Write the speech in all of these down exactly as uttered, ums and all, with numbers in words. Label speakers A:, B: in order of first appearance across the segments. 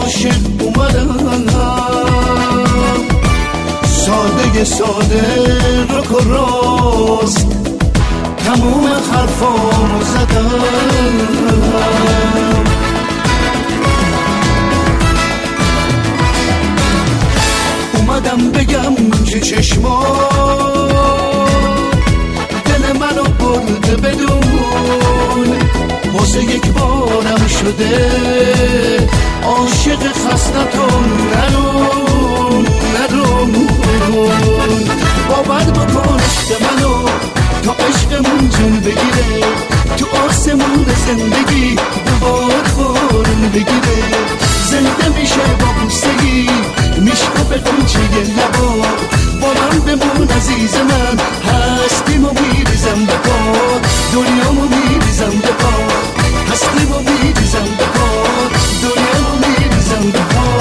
A: عاشق اومدم، ساده ساده رک و راست تموم حرفامو زدم. اومدم بگم که چشما دل منو برده بدون، واسه یک بارم شده عاشق خستتون نرون نرون. باور بکن عشق منو تا عشقمون جون بگیره، تو آسمون زندگی دوبار بارون بگیره. زنده میشه با بوسه‌ای میشکفه قنچه لبا، با من بمون عزیز من، هستیم و میریزم به پا، دنیامو میریزم به پا، هستیم و میریزم به پا، دنیامو میریزم به پا.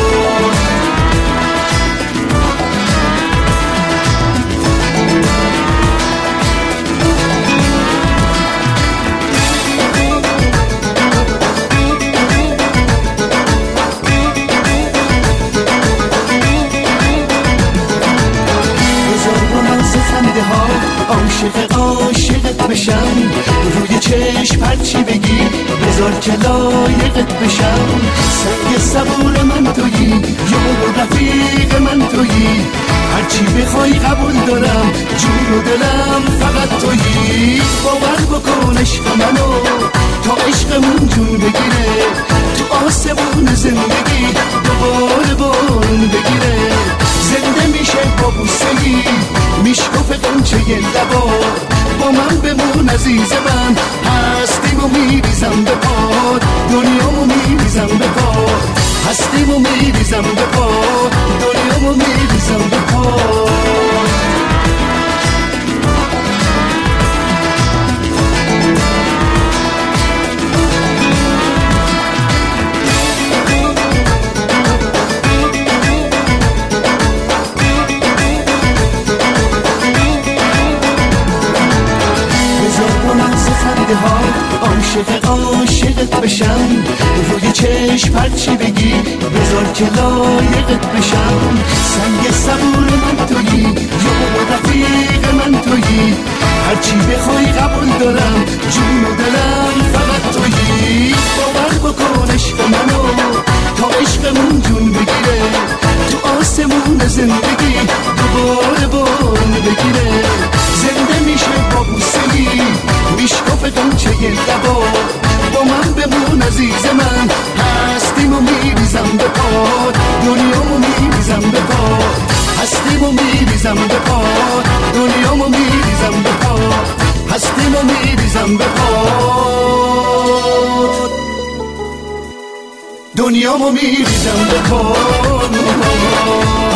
A: عاشق عاشقت بشم، روی چشم هرچی بگی بذار که لایقت بشم. سنگ صبور من تویی، یار رفیق من تویی، هرچی بخوای قبول دارم، جون و دلم فقط تویی. باور بکن عشق منو تا عشقمون جون بگیره، تو آسمون زندگی دوباره بارون بگیره. زنده میشه با بوسه‌ای میشکفه قنچه لبا، با من بمون عزیز من، هستیم و میریزم به پا، دنیامو میریزم به پا، هستیم و میریزم به پا، دنیامو میریزم به پا. عاشق عاشقت بشم، روی چشم هرچی بگی بذار که لایقت بشم. سنگ صبور من تویی، یار رفیق من تویی، هرچی بخوای قبول دارم، جون و دلم فقط تویی. باور بکن عشق منو تا عشقمون جون بگیره، تو آسمون زندگی دوباره بارون بگیره. زنده میشه با بوسه‌ای میشکفه قنچه لبا، با من بمون عزیز من، هستیم و میریزم به پا، دنیامو میریزم به پا، هستیم و میریزم به پا، دنیامو میریزم به پا، هستیم و میریزم به پا، دنیامو میریزم به پا.